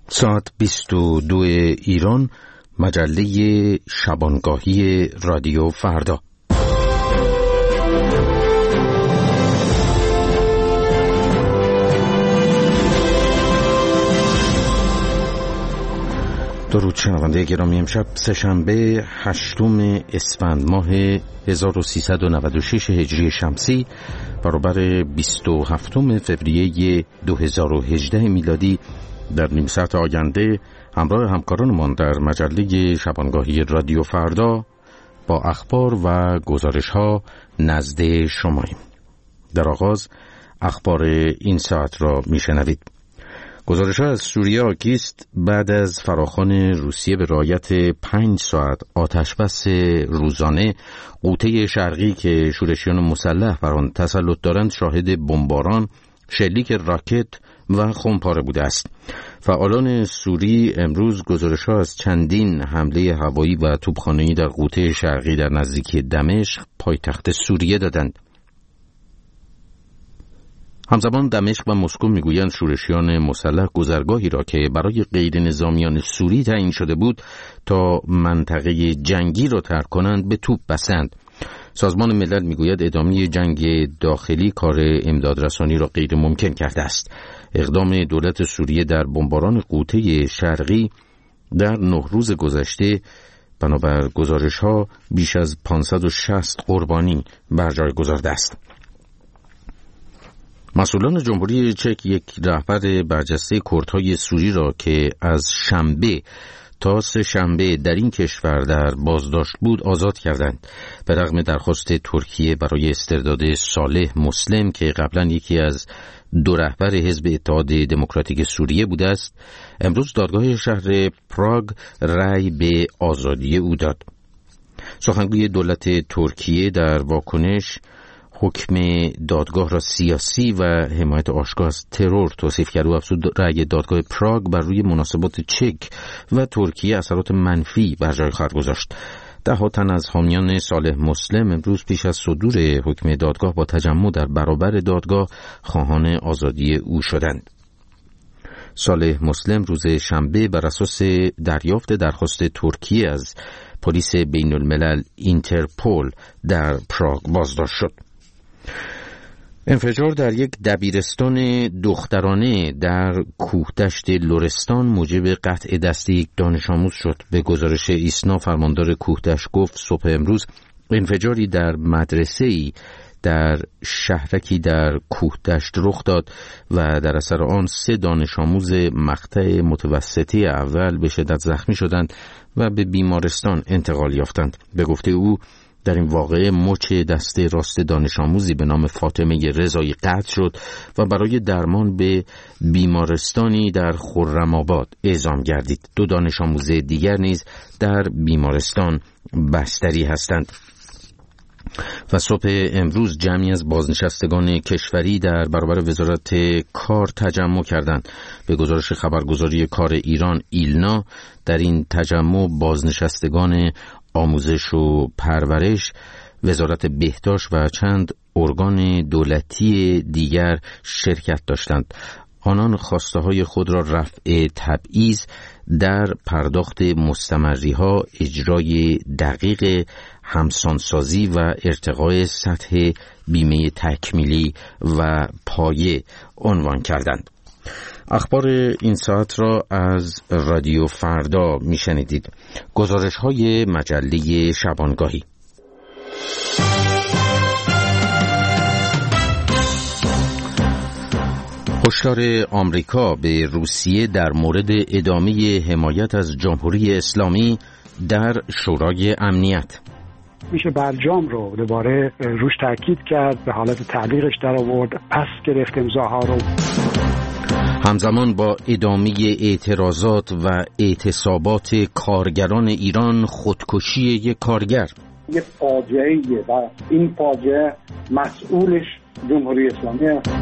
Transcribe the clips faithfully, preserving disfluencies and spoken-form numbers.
ساعت بیست و دو ایران، مجله شبانگاهی رادیو فردا. درود شنونده گرامی، امشب سه‌شنبه هشتم اسفند ماه هزار و سیصد و نود و شش هجری شمسی برابر بیست و هفتم فوریه دو هزار و هجده میلادی، در نیم ساعت آینده همراه همکارانمان در مجله شبانگاهی رادیو فردا با اخبار و گزارش‌ها نزد شماییم. در آغاز اخبار این ساعت را میشنوید. گزارش‌ها از سوریه حاکی است بعد از فراخوان روسیه به رعایت پنج ساعت آتشبس روزانه، غوطه شرقی که شورشیان مسلح بر آن تسلط دارند شاهد بمباران، شلیک راکت و خمپاره بوده است. فعالان سوری امروز گزارش‌ها از چندین حمله هوایی و توپخانه‌ای در غوطه شرقی در نزدیکی دمشق، پایتخت سوریه دادند. همزمان دمشق و مسکو میگویند شورشیان مسلح گذرگاهی را که برای غیر نظامیان سوری تعیین شده بود تا منطقه جنگی را ترک کنند به توپ بستند. سازمان ملل میگوید ادامه جنگ داخلی کار امدادرسانی را غیر ممکن کرده است. اقدام دولت سوریه در بمباران غوطه شرقی در نه روز گذشته بنابر گزارش‌ها بیش از پانصد و شصت قربانی بر جای گذارده است. مسئولان جمهوری چک یک رهبر برجسته کردهای سوری را که از شنبه تا سه شنبه در این کشور در بازداشت بود آزاد کردند. به رغم درخواست ترکیه برای استرداد صالح مسلم که قبلا یکی از دو رهبر حزب اتحاد دموکراتیک سوریه بوده است، امروز دادگاه شهر پراگ رأی به آزادی او داد. سخنگوی دولت ترکیه در واکنش حکم دادگاه را سیاسی و حمایت آشکار از ترور توصیف کرد و افزود رأی دادگاه پراگ بر روی مناسبات چک و ترکیه اثرات منفی بر جای خواهد گذاشت. ده ها تن از حامیان صالح مسلم امروز پیش از صدور حکم دادگاه با تجمع در برابر دادگاه خواهان آزادی او شدند. صالح مسلم روز شنبه بر اساس دریافت درخواست ترکیه از پلیس بین الملل اینترپول در پراگ بازداشت شد. انفجار در یک دبیرستان دخترانه در کوهدشت لرستان موجب قطع دست یک دانش آموز شد. به گزارش ایسنا فرماندار کوهدشت گفت صبح امروز انفجاری در مدرسه‌ای در شهرکی در کوهدشت رخ داد و در اثر آن سه دانش آموز مقطع متوسطه اول به شدت زخمی شدند و به بیمارستان انتقال یافتند. به گفته او در این واقعه مچ دست راست دانش آموزی به نام فاطمه رضایی قطع شد و برای درمان به بیمارستانی در خرم‌آباد اعزام گردید. دو دانش آموز دیگر نیز در بیمارستان بستری هستند. و صبح امروز جمعی از بازنشستگان کشوری در برابر وزارت کار تجمع کردند. به گزارش خبرگزاری کار ایران ایلنا، در این تجمع بازنشستگان آموزش و پرورش، وزارت بهداشت و چند ارگان دولتی دیگر شرکت داشتند. آنان خواسته های خود را رفع تبعیض در پرداخت مستمریها، اجرای دقیق همسانسازی و ارتقای سطح بیمه تکمیلی و پایه عنوان کردند. اخبار این ساعت را از رادیو فردا میشنیدید. گزارش های مجله شبانگاهی. هشدار آمریکا به روسیه در مورد ادامه حمایت از جمهوری اسلامی در شورای امنیت. میشه برجام رو دوباره روش تاکید کرد، به حالت تعلیقش در آورد، پس گرفت امضاها رو. همزمان با ادامه اعتراضات و اعتصابات کارگران ایران، خودکشی یک کارگر یه فاجعه‌ایه و این فاجعه مسئولش جمهوری اسلامی است.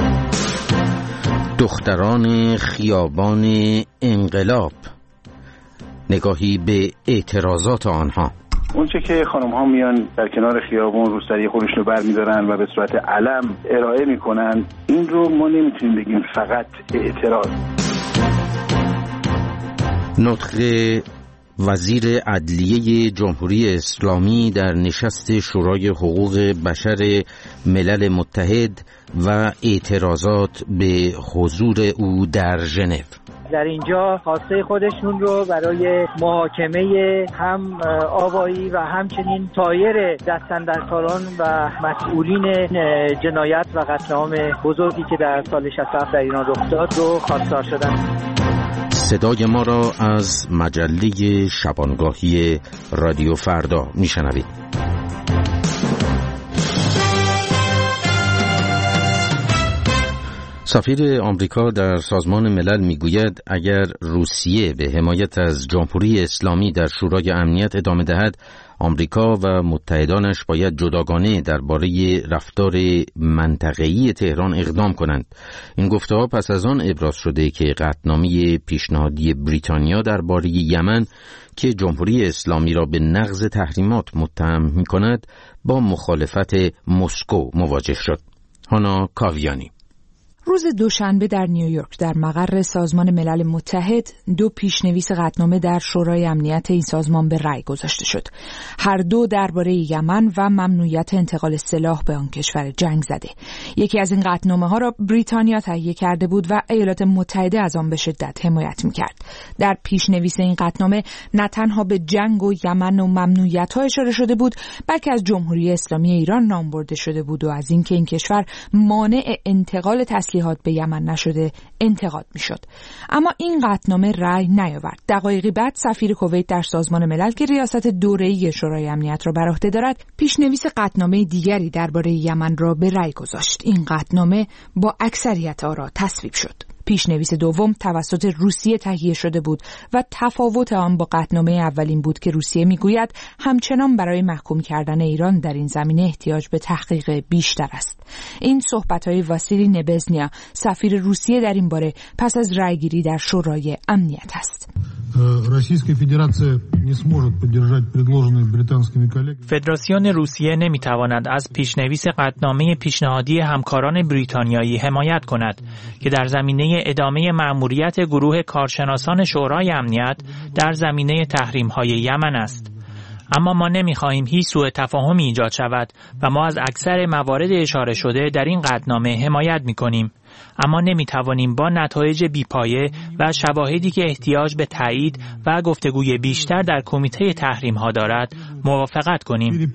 دختران خیابان انقلاب، نگاهی به اعتراضات آنها. اون چه که خانم ها میان در کنار خیابون روسری خودشون رو برمیدارن و به صورت علم ارائه میکنن، این رو ما نمیتونیم بگیم فقط اعتراض. نطق وزیر عدلیه جمهوری اسلامی در نشست شورای حقوق بشر ملل متحد و اعتراضات به حضور او در ژنو. در اینجا خواسته خودشون رو برای محاکمه هم آوایی و همچنین سایر دستاندرکاران و مسئولین جنایت و قتل عام بزرگی که در سال شصت و هفت در ایران رخ داد رو خواستار شدن. صدای ما را از مجله شبانگاهی رادیو فردا میشنوید. سفیر آمریکا در سازمان ملل میگوید اگر روسیه به حمایت از جمهوری اسلامی در شورای امنیت ادامه دهد، آمریکا و متحدانش باید جداگانه درباره رفتار منطقه‌ای تهران اقدام کنند. این گفته‌ها پس از آن ابراز شده که قطعنامه پیشنهادی بریتانیا درباره یمن که جمهوری اسلامی را به نقض تحریمات متهم می‌کند با مخالفت مسکو مواجه شد. هانا کاویانی. روز دوشنبه در نیویورک در مقر سازمان ملل متحد دو پیشنویس قطعنامه در شورای امنیت این سازمان به رأی گذاشته شد. هر دو درباره یمن و ممنوعیت انتقال سلاح به آن کشور جنگ زده. یکی از این قطعنامه ها را بریتانیا تهیه کرده بود و ایالات متحده از آن به شدت حمایت می‌کرد. در پیشنویس این قطعنامه نه تنها به جنگ و یمن و ممنوعیت‌ها اشاره شده بود، بلکه از جمهوری اسلامی ایران نام برده شده بود و از اینکه این کشور مانع انتقال تسلیحات به یمن نشده انتقاد میشد. اما این قطعنامه رأی نیاورد. دقایقی بعد سفیر کویت در سازمان ملل که ریاست دوره‌ای شورای امنیت را بر عهده دارد، پیشنویس قطعنامه دیگری درباره یمن را به رأی گذاشت. این قطعنامه با اکثریت آرا تصویب شد. پیشنویس دوم توسط روسیه تهیه شده بود و تفاوت آن با قطعنامه اولین بود که روسیه میگوید همچنان برای محکوم کردن ایران در این زمینه احتیاج به تحقیق بیشتر است. این صحبت‌های واسیلی نبزنیا، سفیر روسیه در این باره پس از رأیگیری در شورای امنیت است. فدراسیون روسیه نمیتواند از پیشنویس قطعنامه پیشنهادی همکاران بریتانیایی حمایت کند که در زمینه ادامه مأموریت گروه کارشناسان شورای امنیت در زمینه تحریم‌های یمن است. اما ما نمی‌خواهیم هیچ سوء تفاهمی ایجاد شود و ما از اکثر موارد اشاره شده در این قطعنامه حمایت می‌کنیم. اما نمی‌توانیم با نتایج بی‌پایه و شواهدی که احتیاج به تایید و گفتگوی بیشتر در کمیته تحریم‌ها دارد موافقت کنیم.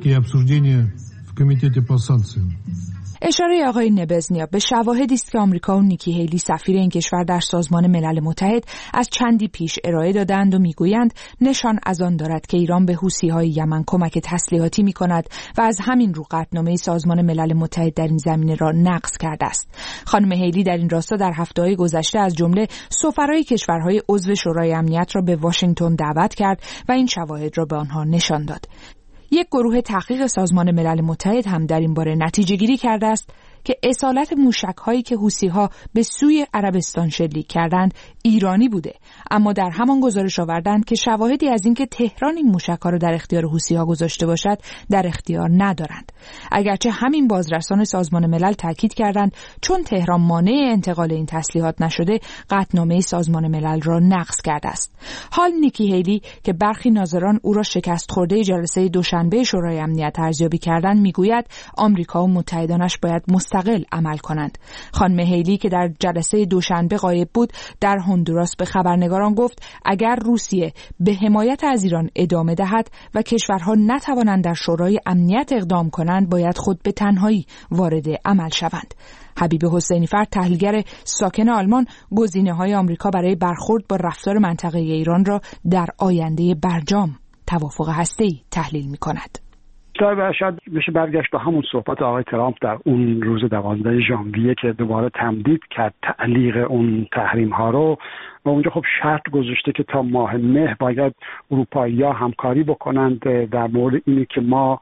اشاره آقای نبزنیا به شواهدی است که آمریکا و نیکی هیلی سفیر این کشور در سازمان ملل متحد از چندی پیش ارائه دادند و میگویند نشان از آن دارد که ایران به حوثی‌های یمن کمک تسلیحاتی می‌کند و از همین رو قطعنامه سازمان ملل متحد در این زمینه را نقض کرده است. خانم هیلی در این راستا در هفته‌های گذشته از جمله سفرای کشورهای عضو شورای امنیت را به واشنگتن دعوت کرد و این شواهد را به آنها نشان داد. یک گروه تحقیق سازمان ملل متحد هم در این باره نتیجه گیری کرده است که اصالت موشک‌هایی که حوثی‌ها به سوی عربستان شلیک کردند ایرانی بوده، اما در همان گزارش آوردند که شواهدی از اینکه تهران این موشک‌ها را در اختیار حوثی‌ها گذاشته باشد در اختیار ندارند. اگرچه همین بازرسان سازمان ملل تاکید کردند چون تهران مانع انتقال این تسلیحات نشده، قطعنامه سازمان ملل را نقض کرده است. حال نیکی هیلی که برخی ناظران او را شکست خورده جلسه دوشنبه شورای امنیت ارزیابی کردند، میگوید آمریکا و متحدانش باید مستقل عمل کنند. خانم هیلی که در جلسه دوشنبه غایب بود، در هندوراس به خبرنگاران گفت اگر روسیه به حمایت از ایران ادامه دهد و کشورها نتوانند در شورای امنیت اقدام کنند، باید خود به تنهایی وارد عمل شوند. حبیب حسینی فرد، تحلیلگر ساکن آلمان، گزینه‌های آمریکا برای برخورد با رفتار منطقه ایران را در آینده برجام توافق هسته‌ای تحلیل می‌کند. شاید بشه برگشت به همون صحبت آقای ترامپ در اون روز دوازده ژانویه که دوباره تمدید کرد تعلیق اون تحریم ها رو و اونجا خب شرط گذاشته که تا ماه مه باید اروپایی‌ها همکاری بکنند در مورد اینی که ما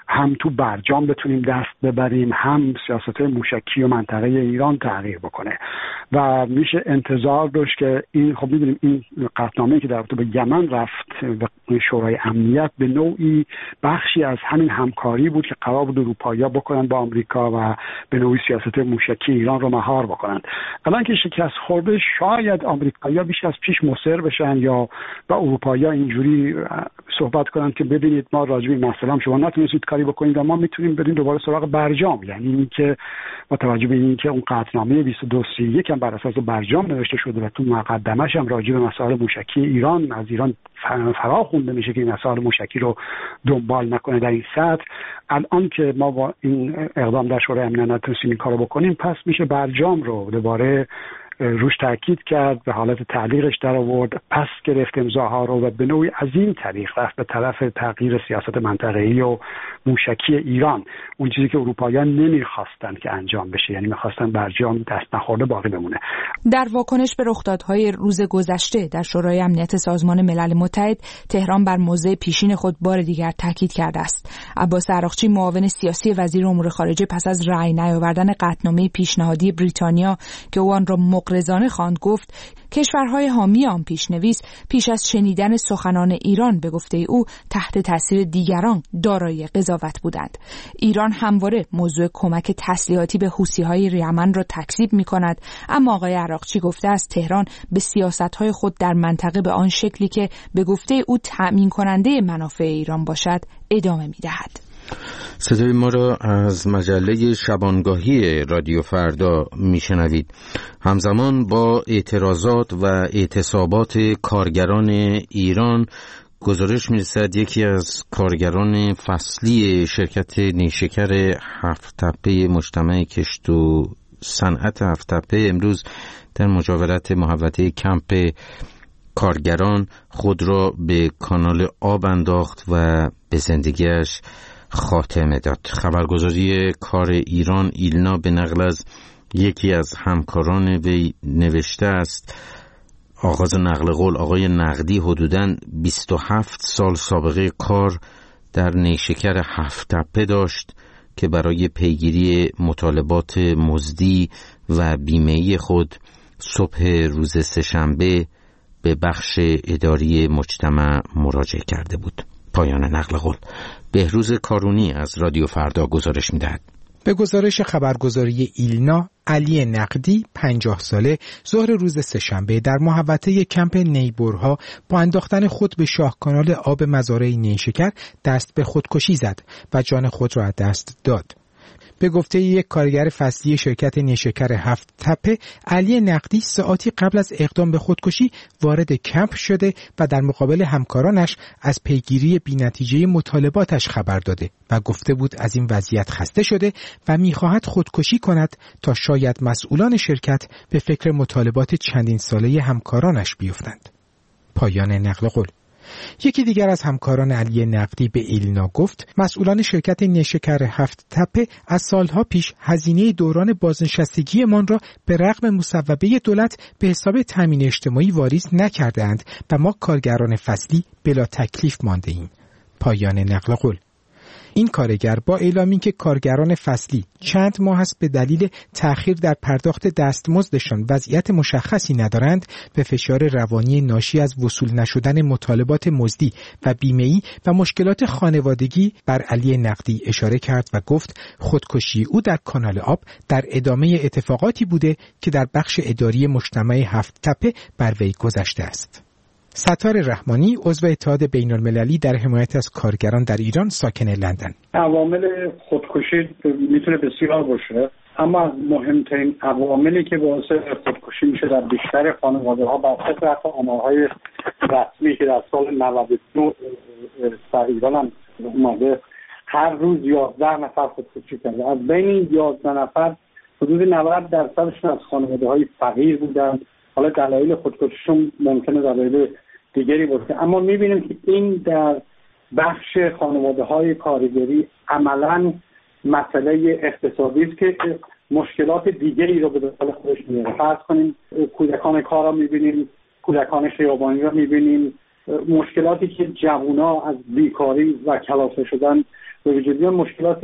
هم تو برجام بتونیم دست ببریم، هم سیاست‌های موشکی و منطقه ایران تغییر بکنه و میشه انتظار داشت که این خب می‌دونیم این قطعنامه‌ای که در رابطه با یمن رفت به شورای امنیت به نوعی بخشی از همین همکاری بود که قرار بود اروپایی‌ها بکنن با آمریکا و به نوعی سیاست موشکی ایران رو مهار بکنن. الان که شکست خورده شاید آمریکایی‌ها بیش از پیش مصر بشن یا با اروپایی‌ها اینجوری صحبت کنن که ببینید ما راجع به مثلا شما نتونستید کاری بکنید و ما میتونیم بریم دوباره سراغ برجام، یعنی اینکه با توجه به اینکه اون قطعنامه بیست و دو سی و یک هم بر اساس برجام نوشته شده و تو مقدمه‌اش هم راجع به مسائل موشکی ایران از ایران فرا خونده میشه که این مسائل موشکی رو دنبال نکنه در این سطح. الان که ما با این اقدام در شورای امنیت نتونستیم این کارو بکنیم، پس میشه برجام رو دوباره روش تاکید کرد، به حالت تعلیقش در آورد، پس گرفت امضاها رو و به نوعی از این طریق رفت به طرف تغییر سیاست منطقه‌ای و موشکی ایران، اون چیزی که اروپاییان نمیخواستن که انجام بشه، یعنی میخواستن برجام دست نخورده باقی بمونه. در واکنش به رخدادهای روز گذشته در شورای امنیت سازمان ملل متحد، تهران بر موضع پیشین خود بار دیگر تاکید کرده است. عباس عراقچی، معاون سیاسی وزیر امور خارجه، پس از رأی نیاوردن قطعنامه پیشنهادی بریتانیا که او آن را مغرضانه خواند، گفت کشورهای حامی آن پیشنویس پیش از شنیدن سخنان ایران به گفته او تحت تاثیر دیگران دارای قضاوت بودند. ایران همواره موضوع کمک تسلیحاتی به حوثی‌های یمن را تکذیب می‌کند، اما آقای عراقچی گفته است تهران به سیاست‌های خود در منطقه به آن شکلی که به گفته او تأمین کننده منافع ایران باشد ادامه می‌دهد. صدای ما را از مجله شبانگاهی رادیو فردا میشنوید. همزمان با اعتراضات و اعتصابات کارگران ایران، گزارش میرسد یکی از کارگران فصلی شرکت نیشکر هفت تپه مجتمع کشت و صنعت هفت تپه امروز در مجاورت محوطه کمپ کارگران خود را به کانال آب انداخت و به زندگیش خاتمه داد. خبرگزاری کار ایران ایلنا به نقل از یکی از همکاران وی نوشته است آغاز نقل قول آقای نقدی حدوداً بیست و هفت سال سابقه کار در نیشکر هفت تپه داشت که برای پیگیری مطالبات مزدی و بیمه‌ای خود صبح روز سه‌شنبه به بخش اداری مجتمع مراجعه کرده بود. پایان نقل قول. بهروز کارونی از رادیو فردا گزارش می‌دهد. به گزارش خبرگزاری ایلنا، علی نقدی پنجاه ساله ظهر روز سه‌شنبه در محوطه کمپ نیبورها با انداختن خود به شاهکانال آب مزارع نیشکر دست به خودکشی زد و جان خود را از دست داد. به گفته یک کارگر فصلی شرکت نیشکر هفت تپه، علی نقدی ساعتی قبل از اقدام به خودکشی وارد کمپ شده و در مقابل همکارانش از پیگیری بی‌نتیجه مطالباتش خبر داده و گفته بود از این وضعیت خسته شده و می‌خواهد خودکشی کند تا شاید مسئولان شرکت به فکر مطالبات چندین ساله همکارانش بیفتند. پایان نقل قول. یکی دیگر از همکاران علی نقدی به ایلنا گفت مسئولان شرکت نیشکر هفت تپه از سالها پیش هزینه دوران بازنشستگی من را به رغم مصوبه دولت به حساب تامین اجتماعی واریز نکردند و ما کارگران فصلی بلا تکلیف مانده ایم. پایان نقل قول. این کارگر با اعلامی که کارگران فصلی چند ماه است به دلیل تأخیر در پرداخت دستمزدشان وضعیت مشخصی ندارند، به فشار روانی ناشی از وصول نشدن مطالبات مزدی و بیمه‌ای و مشکلات خانوادگی بر علی نقدی اشاره کرد و گفت خودکشی او در کانال آب در ادامه اتفاقاتی بوده که در بخش اداری مجتمع هفت تپه بر وی گذشته است. ستار رحمانی، عضو اتحاد بین‌المللی در حمایت از کارگران در ایران، ساکن لندن: عوامل خودکشی میتونه بسیار باشه، اما از مهمترین عواملی که باعث خودکشی میشه در بیشتر خانواده‌ها بر طبق آمارهای رسمی که در سال نود و دو در ایران هم اومده، هر روز یازده نفر خودکشی کرده. از بین این یازده نفر حدود نود درصدشون از خانواده‌های فقیر بودن. حالا دلایل خودکشیشون ممکنه دلایل دیگری باشه، اما میبینیم که این در بخش خانواده‌های کارگری عملاً مسئله اقتصادی است که مشکلات دیگری رو به دنبال خودش میاره. فرض کنیم کودکان کار رو میبینیم، کودکان خیابانی رو میبینیم، مشکلاتی که جوونا از بیکاری و کلافه شدن به وجود میاد مشکلات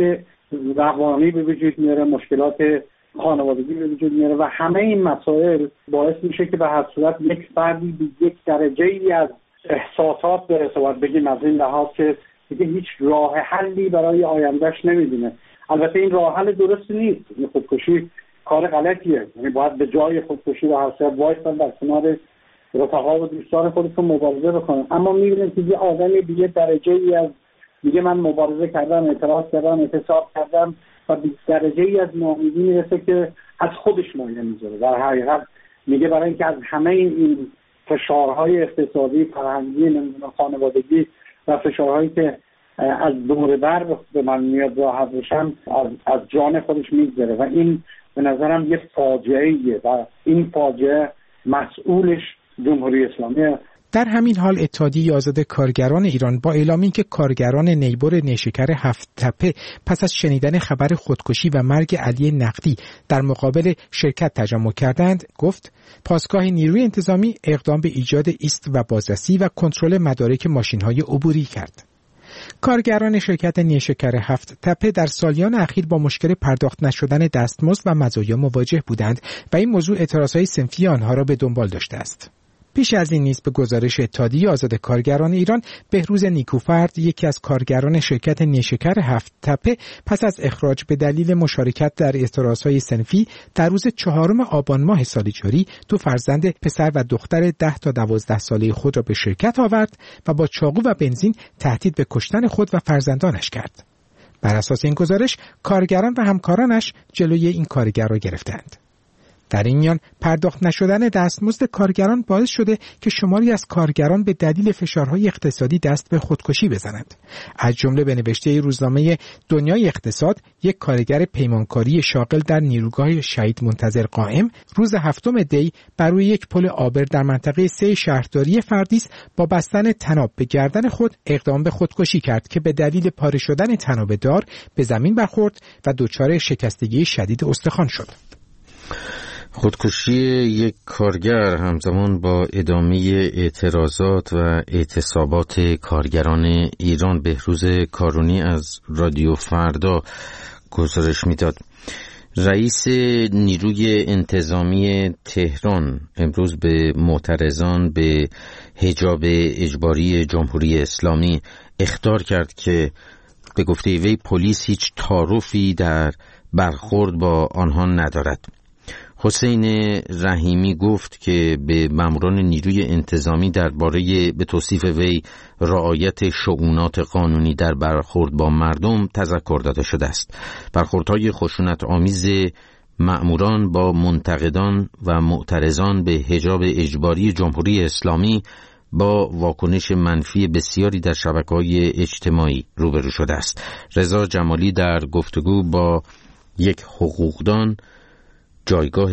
روانی به وجود میاره، مشکلات خانوادگی به وجود میاره و همه این مسائل باعث میشه که به هر صورت یک فردی به یک درجه ای از احساسات برسه و بگیم از این لحاظ که دیگه هیچ راه حلی برای آیندهش نمیدونه. البته این راه حل درست نیست، این خودکشی کار غلطیه، یعنی باید به جای خودکشی و هر صورت وایسن در کنار رفقا و دوستان خودتون مبارزه بکنن. اما میبینیم که یه آدمی به یه درجه ای از میگه من مبارزه کردم، اعتراض کردم، اعتصاب کردم و به درجه ای از ناامیدی میرسه که از خودش مایه میذاره. در حقیقت میگه برای اینکه از همه این فشارهای اقتصادی، فرهنگی، نمیدونم خانوادگی و فشارهایی که از دور بر به من میاد راحت بشم از, از جان خودش میگذره و این به نظرم یه فاجعه‌ایه و این فاجعه مسئولش جمهوری اسلامی. در همین حال اتحادیه آزاد کارگران ایران با اعلام اینکه کارگران نیبر نیشکر هفت تپه پس از شنیدن خبر خودکشی و مرگ علی نقدی در مقابل شرکت تجمع کردند، گفت پاسگاه نیروی انتظامی اقدام به ایجاد ایست و بازرسی و کنترل مدارک ماشین‌های عبوری کرد. کارگران شرکت نیشکر هفت تپه در سالیان اخیر با مشکل پرداخت نشدن دستمزد و مزایا مواجه بودند و این موضوع اعتراضهای صنفی آنها را به دنبال داشته است. پیش از این نیز به گزارش اتحادیه آزاد کارگران ایران، بهروز نیکوفرد یکی از کارگران شرکت نیشکر هفت تپه پس از اخراج به دلیل مشارکت در اعتراضهای صنفی در روز چهارم آبان ماه سال جاری دو فرزند پسر و دختر ده تا دوازده ساله خود را به شرکت آورد و با چاقو و بنزین تهدید به کشتن خود و فرزندانش کرد. بر اساس این گزارش کارگران و همکارانش جلوی این کارگر را گرفتند. در این میان پرداخت نشدن دستمزد کارگران باعث شده که شماری از کارگران به دلیل فشارهای اقتصادی دست به خودکشی بزنند. از جمله به نوشته روزنامه دنیای اقتصاد، یک کارگر پیمانکاری شاغل در نیروگاه شهید منتظر قائم روز هفتم دی بر روی یک پل عابر در منطقه سه شهرداری فردیس با بستن طناب به گردن خود اقدام به خودکشی کرد که به دلیل پاره شدن طناب دار به زمین برخورد و دچار شکستگی شدید استخوان شد. خودکشی یک کارگر همزمان با ادامه اعتراضات و اعتصابات کارگران ایران. بهروز کارونی از رادیو فردا گزارش میداد. رئیس نیروی انتظامی تهران امروز به معترضان به حجاب اجباری جمهوری اسلامی اخطار کرد که به گفته وی پلیس هیچ تعارفی در برخورد با آنها ندارد. حسین رحیمی گفت که به ماموران نیروی انتظامی درباره به توصیف وی رعایت شؤونات قانونی در برخورد با مردم تذکر داده شده است. برخوردهای خشونت آمیز ماموران با منتقدان و معترضان به حجاب اجباری جمهوری اسلامی با واکنش منفی بسیاری در شبکه‌های اجتماعی روبرو شده است. رضا جمالی در گفتگو با یک حقوقدان جایگاه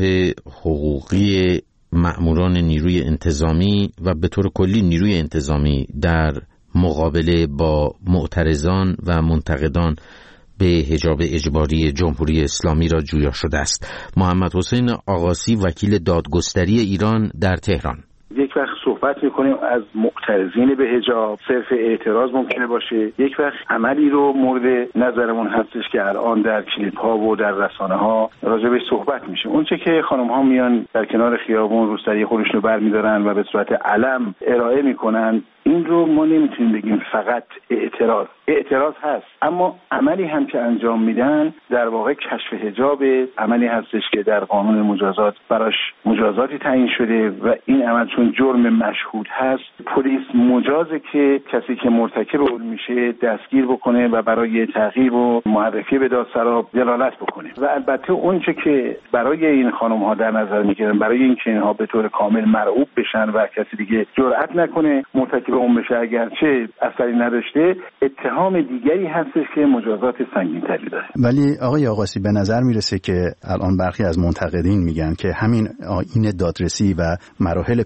حقوقی مأموران نیروی انتظامی و به طور کلی نیروی انتظامی در مقابله با معترضان و منتقدان به حجاب اجباری جمهوری اسلامی را جویا شده است. محمد حسین آقاسی وکیل دادگستری ایران در تهران: یک وقت صحبت میکنیم از معترضین به حجاب، صرف اعتراض ممکنه باشه، یک وقت عملی رو مورد نظرمون هستش که الان در کلیپ ها و در رسانه ها راجع بهش صحبت میشه. اون چه که خانم ها میان در کنار خیابون روسری خودشون رو برمیدارن و به صورت علم ارائه میکنن، این رو ما نمیتونیم بگیم فقط اعتراض. اعتراض هست، اما عملی هم که انجام میدن در واقع کشف حجاب عملی هستش که در قانون مجازات براش مجازاتی تعیین شده و این عمل چون جرم مشهود هست، پلیس مجازه که کسی که مرتکب اون میشه دستگیر بکنه و برای تعقیب و معرفی به دادسرا دلالت بکنه. و البته اون چه که برای این خانم ها در نظر میگیرن، برای اینکه اینها به طور کامل مرعوب بشن و کسی دیگه جرئت نکنه مرتکب اون بشه اگرچه اثری نداشته، اتهام دیگری هستش که مجازات سنگین‌تری داره. ولی آقای آقاسی، به نظر میرسه که الان برخی از منتقدین میگن که همین آیین دادرسی و مراحل پیگیری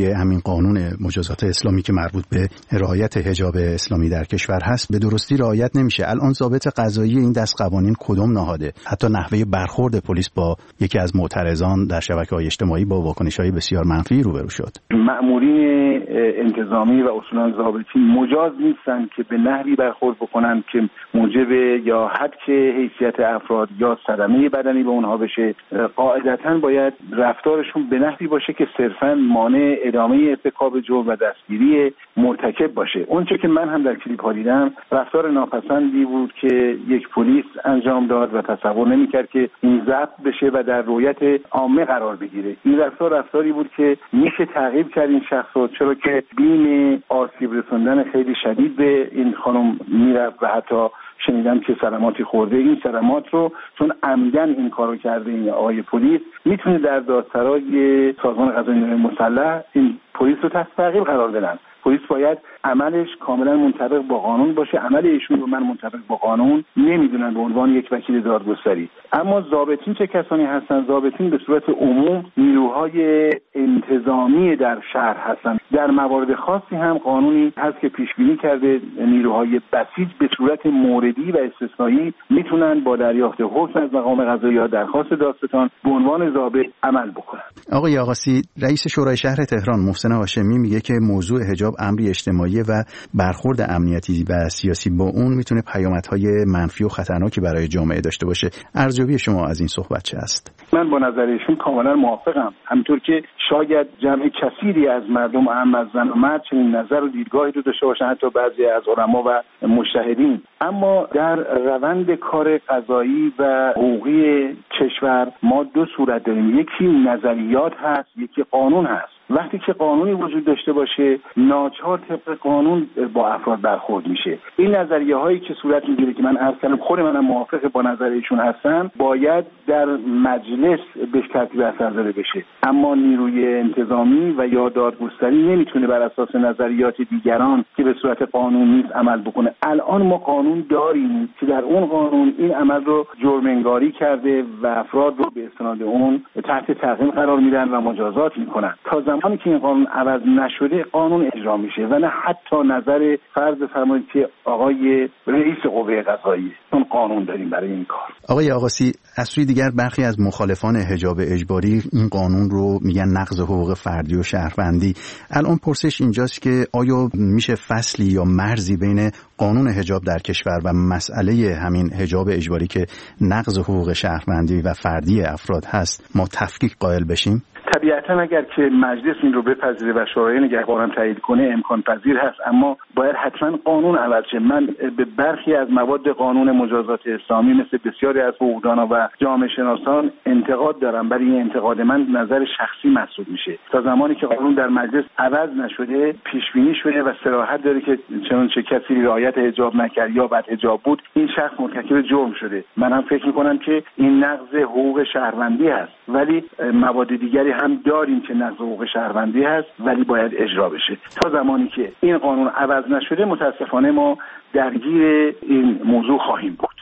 اجباری همین قانون مجازات اسلامی که مربوط به رعایت حجاب اسلامی در کشور هست به درستی رعایت نمیشه. الان ضابط قضایی این دست قوانین کدوم نهاده؟ حتی نحوه برخورد پلیس با یکی از معترضان در شبکه‌های اجتماعی با واکنش‌های بسیار منفی روبرو شد. مأمورین انتظامی و اصولاً ضابطی مجاز نیستن که به نحوی برخورد بکنن که موجب یا حدک حیثیت افراد یا صدمه بدنی به اونها بشه. قاعدتاً باید رفتارشون به نحوی باشه که صرفاً مانع ادامه ارتکاب جرم و دستگیری مرتکب باشه. اونچه که من هم در کلیپ‌ها دیدم رفتار ناپسندی بود که یک پلیس انجام داد و تصور نمی‌کرد که این ضبط بشه و در رویت عامه قرار بگیره. این رفتار رفتاری بود که میشه تعقیب کرد این شخصو، چرا که بیم آسیب رسوندن خیلی شدید به این خانم میرفت و حتی شنیدم که صدماتی خورده. این صدمات رو چون عمدن این کارو کرده این آقای پلیس، میتونه در دادسرای سازمان قضایی مسلح این پلیس رو تحت تعقیب قرار بدن. پلیس باید عملش کاملا منطبق با قانون باشه. عمل ایشون رو من منطبق با قانون نمیدونن به عنوان یک وکیل دادگستری. اما ضابطین چه کسانی هستن؟ ضابطین به صورت عموم نیروهای انتظامی در شهر هستن. در موارد خاصی هم قانونی هست که پیش بینی کرده نیروهای بسیج به صورت موردی و استثنایی میتونن با دریافت حکم از مقام قضایی یا درخواست دادستان به عنوان ضابط عمل بکنن. آقای آقاسی، رئیس شورای شهر تهران محسن هاشمی میگه که موضوع حجاب امری اجتماعی و برخورد امنیتی و سیاسی با اون میتونه پیامدهای منفی و خطرناکی برای جامعه داشته باشه. ارزیابی شما از این صحبت چه است؟ من با نظر ایشون کاملا موافقم. همونطور که شاید جمع کثیری از مردم، اهم از زن و مرد، چنین نظر و دیدگاهی رو داشته باشن، حتی بعضی از علما و مجتهدین. اما در روند کار قضایی و حقوقی کشور ما دو صورت داریم. یکی نظریات هست، یکی قانون هست. وقتی که قانونی وجود داشته باشه ناچار طبق قانون با افراد برخورد میشه. این نظریه هایی که صورت میگیره که من عرض کردم خود منم موافق با نظر ایشون هستم، باید در مجلس به ترتیب اثرگذاری بشه. اما نیروی انتظامی و یا دادگستری نمیتونه بر اساس نظریات دیگران که به صورت قانون نیست عمل بکنه. الان ما قانون داریم که در اون قانون این عمل رو جرم انگاری کرده و افراد رو به استناد اون تحت تعقیب قرار میدن و مجازات میکنن. تا زمانی که این قانون عوض نشده قانون اجرا میشه و نه حتی نظر فرض فرمایید که آقای رئیس قوه قضاییه، چون قانون داریم برای این کار. آقای آقاسی، از سوی دیگر برخی از مخالفان حجاب اجباری این قانون رو میگن نقض حقوق فردی و شهروندی. الان پرسش اینجاست که آیا میشه فصلی یا مرزی بین قانون حجاب در کشور و مسئله همین حجاب اجباری که نقض حقوق شهروندی و فردی افراد هست ما تفکیک قائل بشیم؟ طبیعتا اگر که مجلس این رو بپذیره و شورای نگهبان تایید کنه امکان پذیر هست، اما باید حتما قانون عوض شه. من به برخی از مواد قانون مجازات اسلامی مثل بسیاری از حقوقدانا و جامعه شناسان انتقاد دارم، برای این انتقاد من نظر شخصی محسوب میشه. تا زمانی که قانون در مجلس عوض نشده پیش بینی شده و صراحت داره که چنانچه کسی رعایت حجاب نکرد یا بد حجاب بود این شخص مرتکب جرم شده. من هم فکر میکنم که این نقض حقوق شهروندی هست، ولی مواد دیگری هم داریم که نقض حقوق شهروندی هست ولی باید اجرا بشه. تا زمانی که این قانون عوض نشده متاسفانه ما درگیر این موضوع خواهیم بود.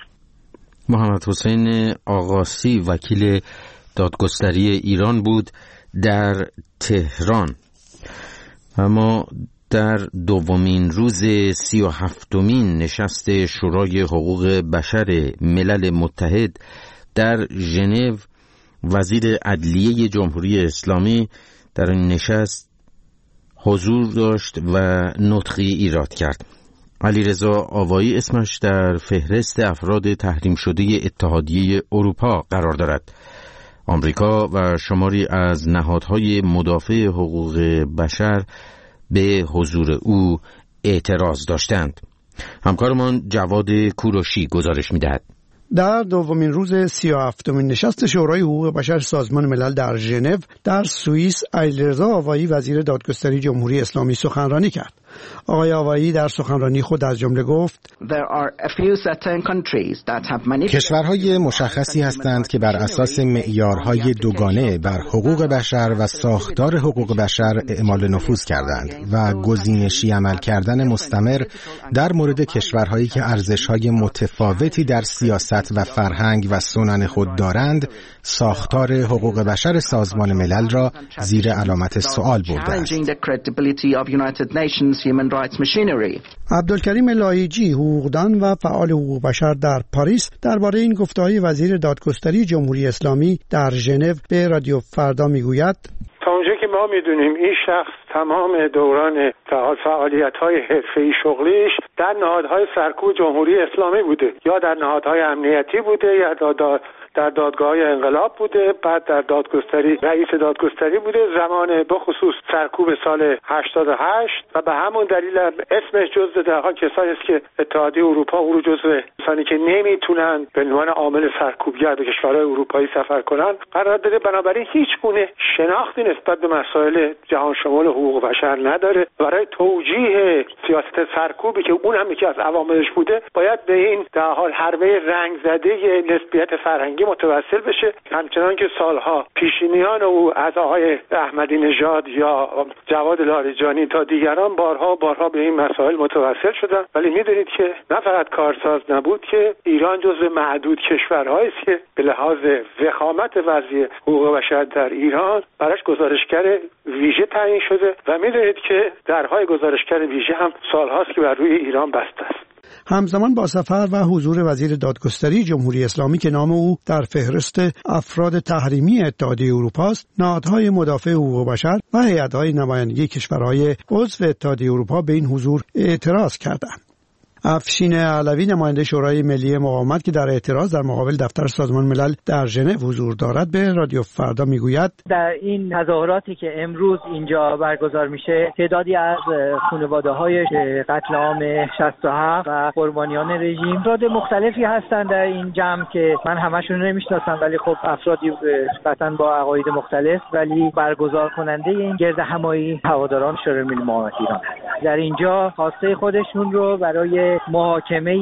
محمد حسین آقاسی وکیل دادگستری ایران بود در تهران. اما در دومین روز سی و هفتمین نشست شورای حقوق بشر ملل متحد در ژنو وزیر عدلیه جمهوری اسلامی در این نشست حضور داشت و نطقی ایراد کرد. علیرضا آوایی اسمش در فهرست افراد تحریم شده اتحادیه اروپا قرار دارد. آمریکا و شماری از نهادهای مدافع حقوق بشر به حضور او اعتراض داشتند. همکارمان جواد کوروشی گزارش می‌دهد. در دومین روز سی و هفتمین نشست شورای حقوق بشر سازمان ملل در ژنو در سوئیس، علیرضا آوایی وزیر دادگستری جمهوری اسلامی سخنرانی کرد. آقای آوایی در سخنرانی خود از جمله گفت کشورهای مشخصی هستند که بر اساس معیارهای دوگانه بر حقوق بشر و ساختار حقوق بشر اعمال نفوذ کردند و گزینشی عمل کردن مستمر در مورد کشورهایی که ارزشهای متفاوتی در سیاست و فرهنگ و سنن خود دارند ساختار حقوق بشر سازمان ملل را زیر علامت سوال برده است. عبدالکریم لایجی، حقوقدان و فعال حقوق بشر در پاریس، درباره این گفته‌های وزیر دادگستری جمهوری اسلامی در ژنو به رادیو فردا میگوید: تا اونجا که ما میدونیم این شخص تمام دوران فعالیت‌های حرفه‌ای شغلیش در نهادهای سرکوب جمهوری اسلامی بوده، یا در نهادهای امنیتی بوده یا در در دادگاه انقلاب بوده، بعد در دادگستری رئیس دادگستری بوده زمان بخصوص سرکوب سال هشتاد و هشت و به همون دلیل اسمش جزو درها کسایی است که اتحادیه اروپا او رو جزو کسانی که نمیتونن به عنوان عامل سرکوبگر به کشورهای اروپایی سفر کنن قرار داده. بنابراین هیچ گونه شناختی نسبت به مسائل جهان شمول حقوق بشر نداره. برای توجیه سیاست سرکوبی که اون هم یکی از عواملش بوده باید به این در حال حربه رنگ زده نسبیت فرهنگی متوسل بشه، همچنان که سالها پیشینیان او از آقای احمدی نژاد یا جواد لاریجانی تا دیگران بارها بارها به این مسائل متوسل شدن. ولی میدونید که نه فقط کارساز نبود که ایران جزو معدود کشورهایی است که به لحاظ وخامت وضعیت حقوق بشر در ایران براش گزارشگر ویژه تعیین شده و میدونید که درهای گزارشگر ویژه هم سالهاست که بر روی ایران بسته است. همزمان با سفر و حضور وزیر دادگستری جمهوری اسلامی که نام او در فهرست افراد تحریمی اتحادیه اروپا است، نهادهای مدافع حقوق بشر و هیئت‌های نمایندگی کشورهای عضو اتحادیه اروپا به این حضور اعتراض کردند. افشین علوی، نماینده شورای ملی مقاومت که در اعتراض در مقابل دفتر سازمان ملل در ژنو حضور دارد، به رادیو فردا میگوید: در این تظاهراتی که امروز اینجا برگزار میشه تعدادی از خانواده‌های قتل عام شصت و هفت و قربانیان رژیم افراد مختلفی هستند در این جمع که من همشون رو نمیشناسم، ولی خب افرادی قطعاً با عقاید مختلف، ولی برگزار کننده این گرد همایی هواداران شورای ملی مقاومت ایران هستند. در اینجا خواسته خودشون رو برای محاکمه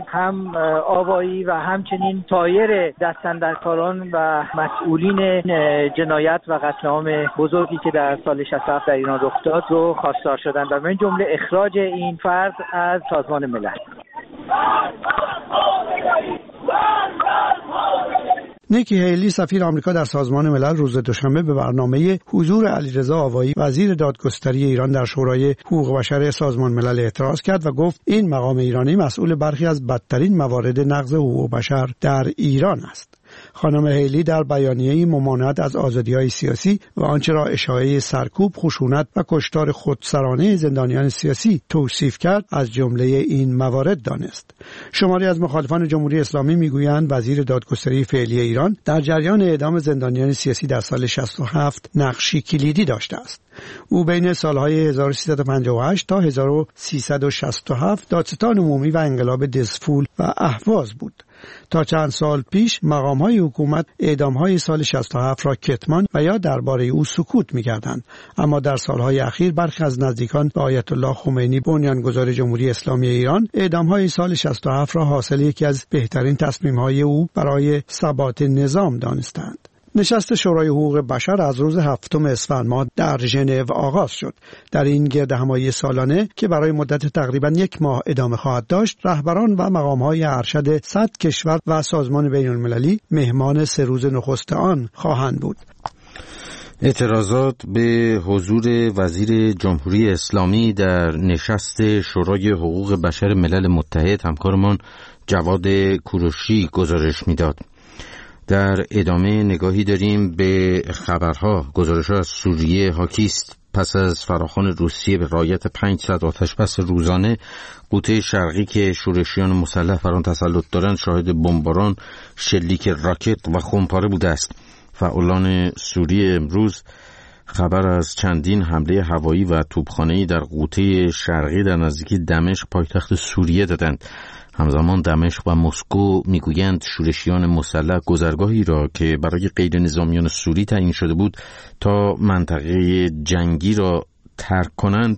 هم آوایی و همچنین سایر دستاندرکاران و مسئولین جنایت و قتل عام بزرگی که در سال شصت و هفت در ایران رخ داد رو خواستار شدند و من جمله اخراج این فرد از سازمان ملل. نیکی هیلی، سفیر آمریکا در سازمان ملل، روز دوشنبه به برنامه حضور علیرضا آوایی وزیر دادگستری ایران در شورای حقوق بشر سازمان ملل اعتراض کرد و گفت این مقام ایرانی مسئول برخی از بدترین موارد نقض حقوق بشر در ایران است. خانم هیلی در بیانیه‌ای ممانعت از آزادی‌های سیاسی و آنچه را اشاعه سرکوب، خشونت و کشتار خودسرانه زندانیان سیاسی توصیف کرد از جمله این موارد دانست. شماری از مخالفان جمهوری اسلامی میگویند وزیر دادگستری فعلی ایران در جریان اعدام زندانیان سیاسی در سال شصت و هفت نقشی کلیدی داشته است. او بین سالهای هزار و سیصد و پنجاه و هشت تا هزار و سیصد و شصت و هفت دادستان عمومی و انقلاب دزفول و اهواز بود. تا چند سال پیش مقام‌های حکومت اعدام‌های سال شصت و هفت را کتمان و یا درباره او سکوت می‌کردند، اما در سالهای اخیر برخی از نزدیکان به آیت الله خمینی، بنیانگذار جمهوری اسلامی ایران، اعدام‌های سال شصت و هفت را حاصل یکی از بهترین تصمیم‌های او برای ثبات نظام دانستند. نشست شورای حقوق بشر از روز هفتم اسفند ماه در ژنو آغاز شد. در این گردهمایی سالانه که برای مدت تقریبا یک ماه ادامه خواهد داشت، رهبران و مقام‌های ارشد صد کشور و سازمان بین‌المللی مهمان سه روز نخست آن خواهند بود. اعتراضات به حضور وزیر جمهوری اسلامی در نشست شورای حقوق بشر ملل متحد همکارمان جواد کوروشی گزارش می‌داد. در ادامه نگاهی داریم به خبرها. گزارش‌ها از سوریه حاکیست. پس از فراخوان روسیه به رعایت پانصد آتش‌بس روزانه، قوطه شرقی که شورشیان مسلح بر آن تسلط دارند شاهد بمباران، شلیک راکت و خمپاره بوده است. فعالان سوریه امروز خبر از چندین حمله هوایی و توپخانه‌ای در قوطه شرقی در نزدیکی دمشق پایتخت سوریه دادند. همزمان دمشق و مسکو میگویند شورشیان مسلح گذرگاهی را که برای غیر نظامیان سوری تعیین شده بود تا منطقه جنگی را ترک کنند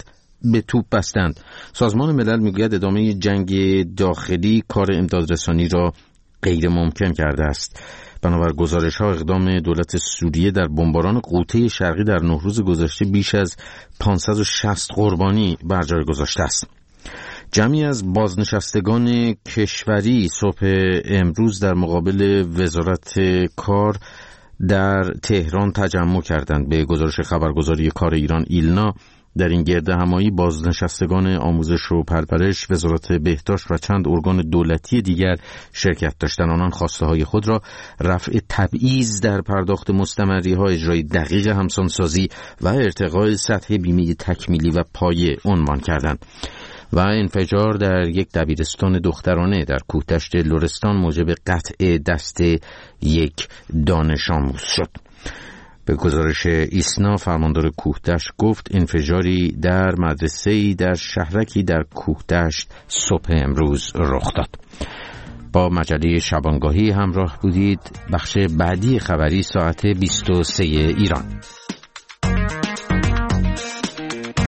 به توپ بستند. سازمان ملل میگوید ادامه جنگ داخلی کار امدادرسانی را غیر ممکن کرده است. بنابر گزارش ها اقدام دولت سوریه در بمباران غوطه شرقی در نه روز گذشته بیش از پانصد و شصت قربانی بر جای گذاشته است. جمعی از بازنشستگان کشوری صبح امروز در مقابل وزارت کار در تهران تجمع کردند. به گزارش خبرگزاری کار ایران ایلنا، در این گرد همایی بازنشستگان آموزش و پرورش، وزارت بهداشت و چند ارگان دولتی دیگر شرکت داشتند. آنان خواسته های خود را رفع تبعیض در پرداخت مستمری ها، اجرای دقیق همسانسازی و ارتقاء سطح بیمه تکمیلی و پایه عنوان کردند. و انفجار در یک دبیرستان دخترانه در کوهدشت لرستان موجب قطع دست یک دانش آموز شد. به گزارش ایسنا، فرماندار کوهدشت گفت انفجاری در مدرسه‌ای در شهرکی در کوهدشت صبح امروز رخ داد. با مجله شبانگاهی همراه بودید. بخش بعدی خبری ساعت بیست و سه ایران.